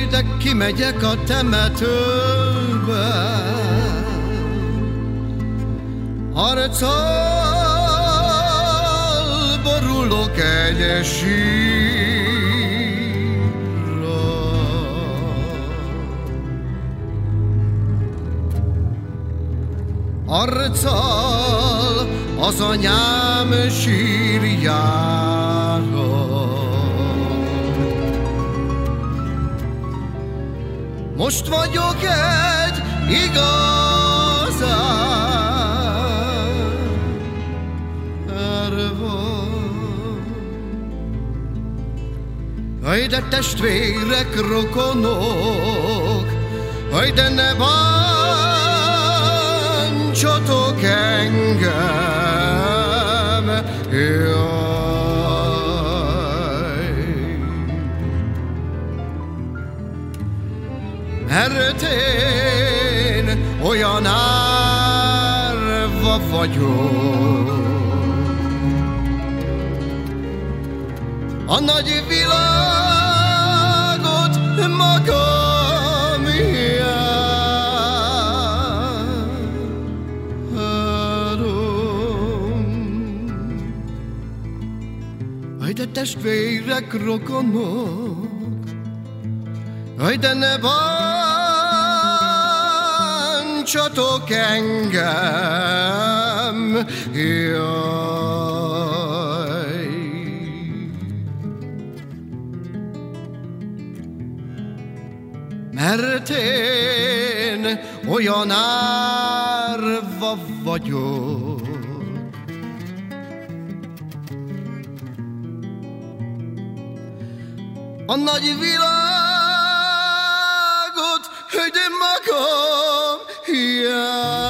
de kimegyek a temetőbe, arccal borulok egy sírra. Arccal az anyám sírjára. Most vagyok egy igazán árva. Aj, de testvérek, rokonok, aj, de ne bántsatok engem, jaj. Mert én olyan árva vagyok, a nagy világot magam járom. Aj, de testvérek, rokonok, aj, de ne bántsatok engem, jaj. Mert én olyan árva vagyok, a nagy világot, hogy magam járom.